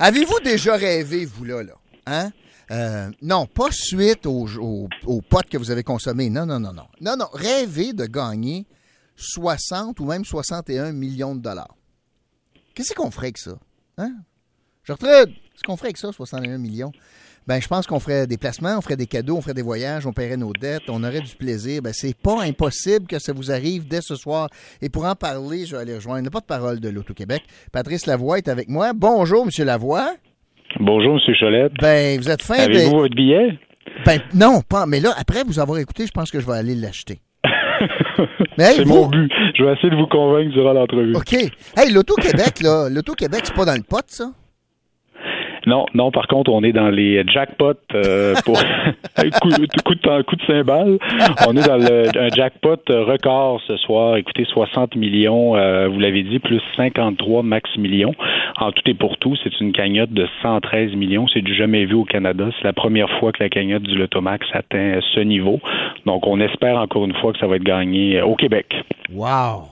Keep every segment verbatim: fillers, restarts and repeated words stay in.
Avez-vous déjà rêvé, vous, là, là? Hein? Euh, non, pas suite aux, aux, aux potes que vous avez consommés. Non, non, non, non. Non, non. Rêver de gagner soixante ou même soixante et un millions de dollars. Qu'est-ce qu'on ferait avec ça? Hein? Gertrude, qu'est-ce qu'on ferait avec ça, soixante et un millions? Ben, je pense qu'on ferait des placements, on ferait des cadeaux, on ferait des voyages, on paierait nos dettes, on aurait du plaisir. Ben, c'est pas impossible que ça vous arrive dès ce soir. Et pour en parler, je vais aller rejoindre le porte-parole de l'Auto-Québec. Patrice Lavoie est avec moi. Bonjour, M. Lavoie. Bonjour, M. Cholette. Ben, vous êtes fin de... Avez-vous votre billet? Ben, non, pas. Mais là, après vous avoir écouté, je pense que je vais aller l'acheter. Mais hey, c'est vous... mon but. Je vais essayer de vous convaincre durant l'entrevue. OK. Hey, l'Auto-Québec, là, l'Auto-Québec, c'est pas dans le pot, ça? Non, non, par contre, on est dans les jackpots euh, pour coup, coup, de, coup de cymbale. On est dans le, un jackpot record ce soir. Écoutez, soixante millions, euh, vous l'avez dit, plus cinquante-trois max millions. En tout et pour tout, c'est une cagnotte de cent treize millions. C'est du jamais vu au Canada. C'est la première fois que la cagnotte du Lotomax atteint ce niveau. Donc, on espère encore une fois que ça va être gagné au Québec. Wow!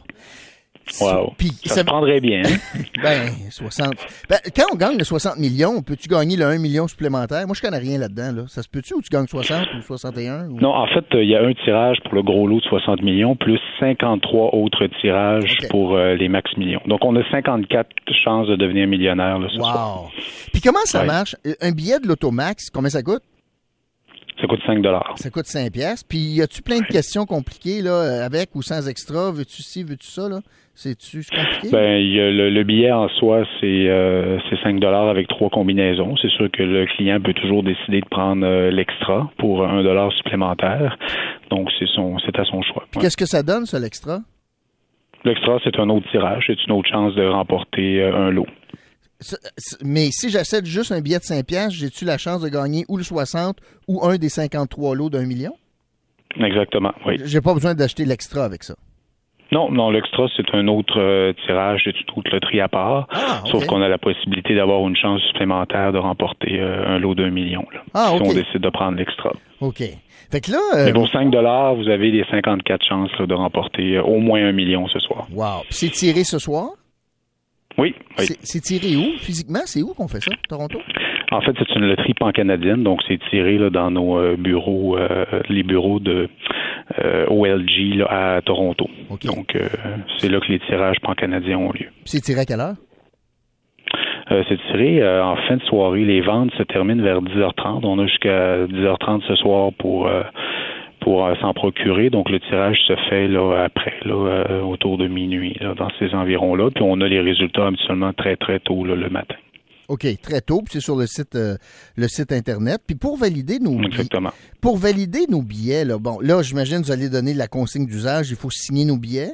Wow. Puis, ça, ça se prendrait bien. Hein? Ben, soixante. Ben, quand on gagne le soixante millions, peux-tu gagner le un million supplémentaire? Moi, je connais rien là-dedans. Là. Ça se peut-tu ou tu gagnes soixante ou soixante et un? Ou... Non, en fait, il euh, y a un tirage pour le gros lot de soixante millions, plus cinquante-trois autres tirages okay. pour euh, les max millions. Donc, on a cinquante-quatre chances de devenir millionnaire là, ce wow. soir. Puis comment ça ouais. marche? Un billet de l'Automax, combien ça coûte? Ça coûte cinq dollars. Ça coûte cinq piastres. Puis, y a-tu plein de questions compliquées, là, avec ou sans extra? Veux-tu ci, veux-tu ça, là? C'est-tu compliqué? Ben, y a le, le billet en soi, c'est, euh, c'est cinq dollars avec trois combinaisons. C'est sûr que le client peut toujours décider de prendre euh, l'extra pour un dollar supplémentaire. Donc, c'est son, c'est à son choix. Puis, ouais. Qu'est-ce que ça donne, ça, l'extra? L'extra, c'est un autre tirage. C'est une autre chance de remporter euh, un lot. Mais si j'achète juste un billet de cinq piastres, j'ai-tu la chance de gagner ou le soixante ou un des cinquante-trois lots d'un million? Exactement, oui. J'ai pas besoin d'acheter l'extra avec ça. Non, non, l'extra, c'est un autre euh, tirage, c'est une autre loterie à part. Ah, okay. Sauf qu'on a la possibilité d'avoir une chance supplémentaire de remporter euh, un lot d'un million. Là, ah, si okay. on décide de prendre l'extra. OK. Fait que là... Euh... Mais pour cinq dollars, vous avez les cinquante-quatre chances là, de remporter euh, au moins un million ce soir. Wow. Puis c'est tiré ce soir? Oui. oui. C'est, c'est tiré où? Physiquement, c'est où qu'on fait ça? Toronto? En fait, c'est une loterie pan-canadienne, donc c'est tiré là, dans nos euh, bureaux, euh, les bureaux de euh, O L G là, à Toronto. Okay. Donc, euh, c'est là que les tirages pan-canadiens ont lieu. Puis c'est tiré à quelle heure? Euh, c'est tiré euh, en fin de soirée. Les ventes se terminent vers dix heures trente. On a jusqu'à dix heures trente ce soir pour... Euh, pour euh, s'en procurer. Donc, le tirage se fait là après, là, euh, autour de minuit, là, dans ces environs-là. Puis, on a les résultats habituellement très, très tôt là, le matin. OK, très tôt. Puis, c'est sur le site euh, le site Internet. Puis, pour valider nos billets... Exactement. Pour valider nos billets, là, bon, là, j'imagine que vous allez donner la consigne d'usage. Il faut signer nos billets.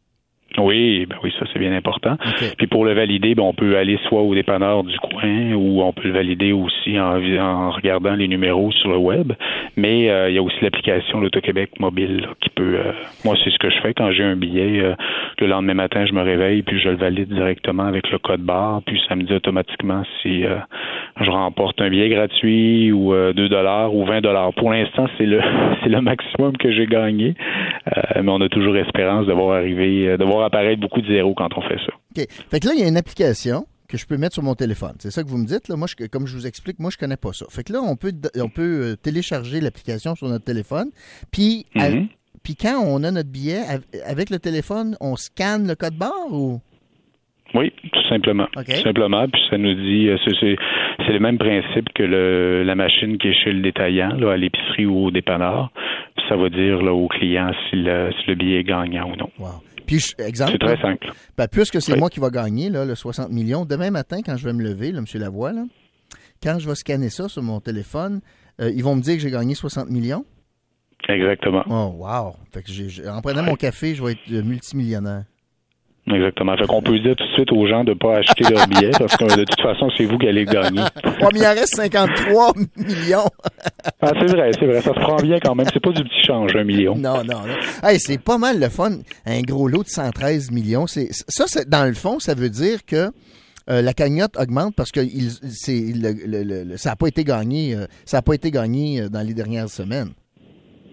Oui, ben oui, ça c'est bien important. Okay. Puis pour le valider, ben on peut aller soit au dépanneur du coin ou on peut le valider aussi en, en regardant les numéros sur le web. Mais euh, il y a aussi l'application l'Auto-Québec mobile là, qui peut. Euh, moi, c'est ce que je fais quand j'ai un billet. Euh, le lendemain matin, je me réveille puis je le valide directement avec le code barre. Puis ça me dit automatiquement si euh, je remporte un billet gratuit ou euh, deux dollars ou vingt dollars. Pour l'instant, c'est le c'est le maximum que j'ai gagné. Euh, mais on a toujours espérance de voir arriver, de voir apparaître beaucoup de zéros quand on fait ça. OK. Fait que là, il y a une application que je peux mettre sur mon téléphone. C'est ça que vous me dites, là. Moi, je, comme je vous explique, moi, je connais pas ça. Fait que là, on peut, on peut télécharger l'application sur notre téléphone. Puis, mm-hmm. à, puis quand on a notre billet, avec le téléphone, on scanne le code barre ou? Oui, tout simplement. Okay. Tout simplement, puis ça nous dit, c'est, c'est, c'est le même principe que le, la machine qui est chez le détaillant, là, à l'épicerie ou au dépanneur. Puis ça va dire là, au client si le, si le billet est gagnant ou non. Wow. Puis, exemple, c'est très simple. Ben, puisque c'est oui. moi qui va gagner là, le soixante millions, demain matin, quand je vais me lever, là, M. Lavoie, là, quand je vais scanner ça sur mon téléphone, euh, ils vont me dire que j'ai gagné soixante millions? Exactement. Oh, wow. Fait que j'ai, en prenant oui. mon café, je vais être multimillionnaire. Exactement. Fait qu'on peut dire tout de suite aux gens de ne pas acheter leur billet parce que de toute façon, c'est vous qui allez gagner. Ouais, mais il en reste cinquante-trois millions. Ah, c'est vrai, c'est vrai. Ça se prend bien quand même. C'est pas du petit change, un million. Non, non, non. Hey, c'est pas mal le fun. Un gros lot de cent treize millions. C'est, ça, c'est, dans le fond, ça veut dire que euh, la cagnotte augmente parce que il, c'est, le, le, le, ça n'a pas été gagné, euh, ça n'a pas été gagné dans les dernières semaines.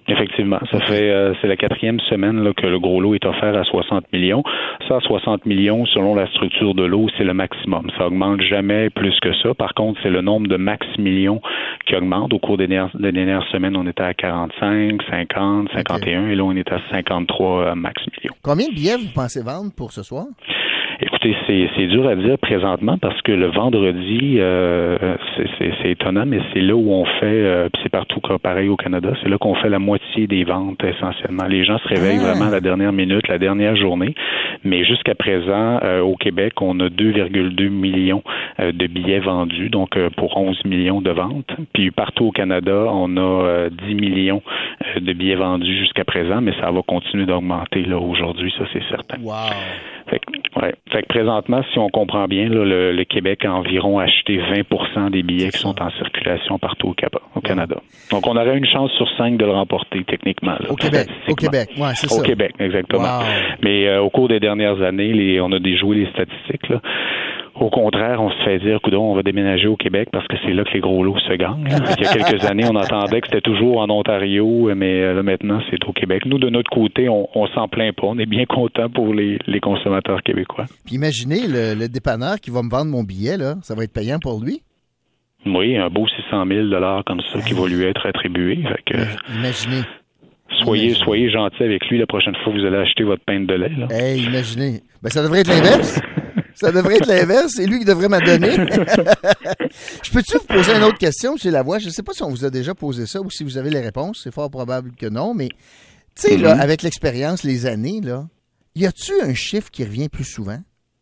Effectivement, ça fait euh, c'est la quatrième semaine là, que le gros lot est offert à soixante millions. Ça, soixante millions, selon la structure de lot, c'est le maximum. Ça augmente jamais plus que ça. Par contre, c'est le nombre de max millions qui augmente. Au cours des dernières, des dernières semaines, on était à quarante-cinq, cinquante, cinquante et un, okay. Et là, on est à cinquante-trois max millions. Combien de billets vous pensez vendre pour ce soir? Écoutez, c'est, c'est dur à dire présentement parce que le vendredi, euh, c'est, c'est, c'est étonnant, mais c'est là où on fait, euh, puis c'est partout pareil au Canada, c'est là qu'on fait la moitié des ventes essentiellement. Les gens se réveillent ah. vraiment à la dernière minute, la dernière journée, mais jusqu'à présent, euh, au Québec, on a deux virgule deux millions euh, de billets vendus, donc euh, pour onze millions de ventes. Puis partout au Canada, on a euh, dix millions euh, de billets vendus jusqu'à présent, mais ça va continuer d'augmenter là aujourd'hui, ça c'est certain. Wow. Fait que, ouais. Fait que présentement, si on comprend bien, là, le, le Québec a environ acheté vingt pour cent des billets qui sont en circulation partout au, Cap- au Canada. Donc, on aurait une chance sur cinq de le remporter techniquement. Là, au Québec. Au Québec, ouais, c'est au ça. Au Québec, exactement. Wow. Mais euh, au cours des dernières années, les, on a déjoué les statistiques. Là. Au contraire, on se fait dire, coudonc, on va déménager au Québec parce que c'est là que les gros lots se gagnent. Il y a quelques années, on entendait que c'était toujours en Ontario, mais là maintenant, c'est au Québec. Nous, de notre côté, on, on s'en plaint pas. On est bien contents pour les, les consommateurs québécois. Puis imaginez le, le dépanneur qui va me vendre mon billet, là, ça va être payant pour lui? Oui, un beau six cent mille dollars comme ça qui va lui être attribué. Fait que, imaginez. Soyez, imaginez. Soyez gentil avec lui la prochaine fois que vous allez acheter votre pinte de lait. Là. Hey, imaginez. Ben, ça devrait être l'inverse. Ça devrait être l'inverse. C'est lui qui devrait m'adonner. Je peux-tu vous poser une autre question, M. Lavoie? Je ne sais pas si on vous a déjà posé ça ou si vous avez les réponses. C'est fort probable que non, mais tu sais, mm-hmm. là, avec l'expérience, les années, là, y a-tu un chiffre qui revient plus souvent?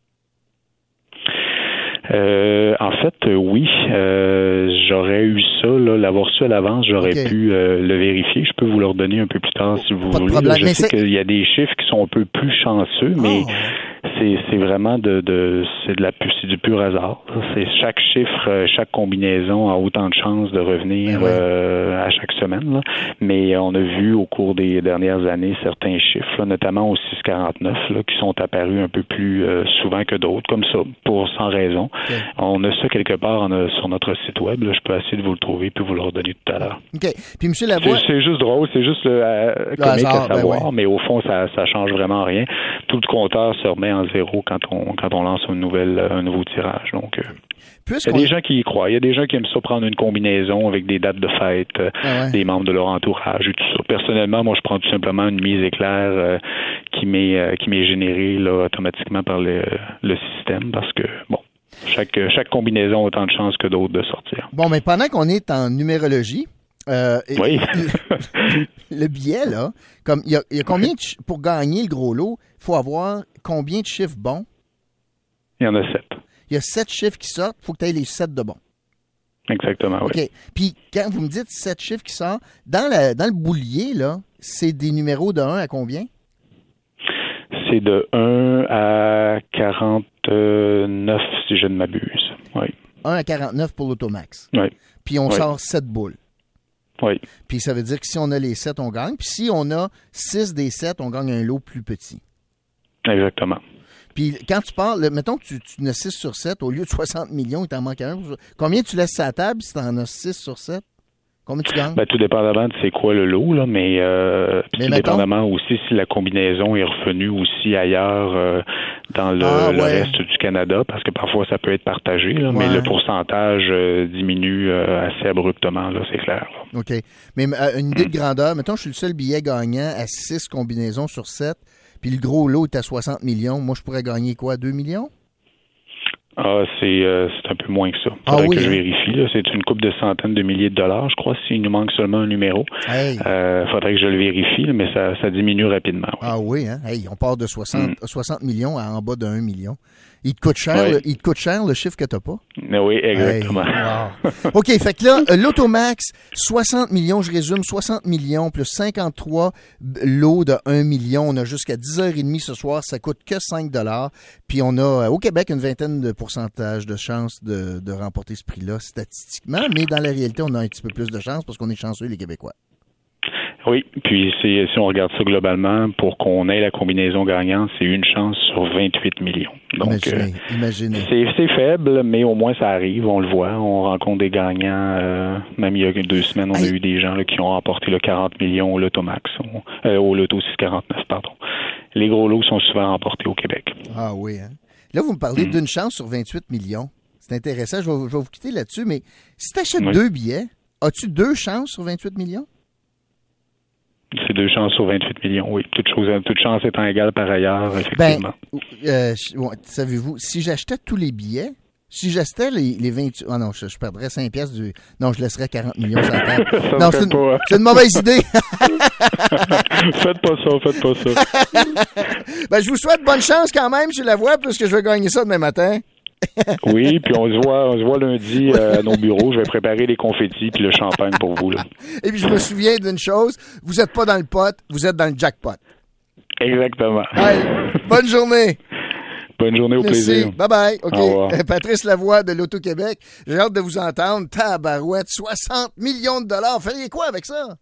Euh, en fait, euh, oui. Euh, j'aurais eu ça, là, l'avoir su à l'avance, j'aurais okay. pu euh, le vérifier. Je peux vous le redonner un peu plus tard si vous Pas voulez. Là, je mais sais c'est... qu'il y a des chiffres qui sont un peu plus chanceux, mais oh. c'est, c'est vraiment de, de c'est de la c'est du pur hasard. C'est chaque chiffre, chaque combinaison a autant de chances de revenir ouais. euh, à chaque semaine. Là. Mais on a vu au cours des dernières années certains chiffres, là, notamment au six quarante-neuf, là, qui sont apparus un peu plus euh, souvent que d'autres, comme ça, pour sans raison. Okay. On a ça quelque part on a, sur notre site web. Là. Je peux essayer de vous le trouver puis vous le redonner tout à l'heure. OK. Puis, M. Lavoie... C'est, c'est juste drôle, c'est juste le, euh, le comique hasard, à savoir, ben ouais. mais au fond, ça ça change vraiment rien. Tout le compteur se remet en zéro quand on quand on lance une nouvelle, un nouveau tirage. Donc, euh, il y a des gens qui y croient. Il y a des gens qui aiment ça prendre une combinaison avec des dates de fête, euh, ah ouais. des membres de leur entourage et tout ça. Personnellement, moi, je prends tout simplement une mise éclair euh, qui m'est euh, qui m'est générée là, automatiquement par le, le système parce que, bon, Chaque, chaque combinaison a autant de chances que d'autres de sortir. Bon, mais pendant qu'on est en numérologie, euh, oui. le, le billet, là, comme il y a, il y a combien de, pour gagner le gros lot, il faut avoir combien de chiffres bons? Il y en a sept. Il y a sept chiffres qui sortent, il faut que tu aies les sept de bons. Exactement, oui. OK. Puis, quand vous me dites sept chiffres qui sortent, dans, la, dans le boulier, là, c'est des numéros de un à combien? C'est de un à quarante-neuf, si je ne m'abuse. Oui. un à quarante-neuf pour l'Automax. Oui. Puis on oui. sort sept boules. Oui. Puis ça veut dire que si on a les sept, on gagne. Puis si on a six des sept, on gagne un lot plus petit. Exactement. Puis quand tu parles, mettons que tu, tu en as six sur sept, au lieu de soixante millions, il t'en manque un. Combien tu laisses à la table si tu en as six sur sept? Combien tu gagnes? Ben, tout dépendamment de c'est quoi le lot, là, mais, euh, mais tout mettons... dépendamment aussi si la combinaison est revenue aussi ailleurs euh, dans le, ah, ouais. le reste du Canada, parce que parfois ça peut être partagé, là, ouais. mais le pourcentage euh, diminue euh, assez abruptement, là, c'est clair. Là. OK. Mais euh, une idée de grandeur, mettons, je suis le seul billet gagnant à six combinaisons sur sept, puis le gros lot est à soixante millions. Moi, je pourrais gagner quoi, deux millions? Ah, c'est, euh, c'est un peu moins que ça. Faudrait ah, oui, que hein? je vérifie. Là. C'est une couple de centaines de milliers de dollars, je crois, s'il nous manque seulement un numéro. Hey. Euh, faudrait que je le vérifie, mais ça, ça diminue rapidement. Oui. Ah oui, hein? Hey, on part de soixante, mm. soixante millions à en bas de un million. Il te coûte cher, oui. le, il te coûte cher le chiffre que t'as pas? Oui, exactement. Hey, wow. OK, fait que là, l'Automax, soixante millions, je résume, soixante millions plus cinquante-trois lots de un million. On a jusqu'à dix heures trente ce soir, ça coûte que cinq dollars. Puis on a au Québec une vingtaine de pourcentage de chances de, de remporter ce prix-là statistiquement, mais dans la réalité, on a un petit peu plus de chance parce qu'on est chanceux, les Québécois. Oui, puis c'est, si on regarde ça globalement, pour qu'on ait la combinaison gagnante, c'est une chance sur vingt-huit millions. Donc, imaginez, euh, imaginez. C'est, c'est faible, mais au moins ça arrive, on le voit. On rencontre des gagnants. Euh, même il y a deux semaines, on Aïe. a eu des gens là, qui ont remporté le quarante millions au Lotomax, on, euh, au Loto six cent quarante-neuf, pardon. Les gros lots sont souvent remportés au Québec. Ah oui, hein? Là, vous me parlez mmh. d'une chance sur vingt-huit millions. C'est intéressant, je vais, je vais vous quitter là-dessus, mais si tu achètes oui. deux billets, as-tu deux chances sur vingt-huit millions? C'est deux chances sur vingt-huit millions, oui. Toute chose, toute chance étant égale par ailleurs, effectivement. Ben, euh, savez-vous, si j'achetais tous les billets, si j'achetais les, les vingt... Ah oh non, je, je perdrais cinq piastres du... Non, je laisserais quarante millions sur la table. Non, c'est une, pas... c'est une mauvaise idée. Faites pas ça, faites pas ça. Ben, je vous souhaite bonne chance quand même sur la voie, puisque je vais gagner ça demain matin. Oui, puis on se voit, on se voit lundi euh, à nos bureaux. Je vais préparer les confettis puis le champagne pour vous. Là. Et puis je me souviens d'une chose, vous n'êtes pas dans le pot, vous êtes dans le jackpot. Exactement. Allez, bonne journée. Bonne journée, au Merci. plaisir. Bye bye. OK. Au revoir. Patrice Lavoie de l'Auto-Québec. J'ai hâte de vous entendre. Tabarouette, soixante millions de dollars. Feriez quoi avec ça?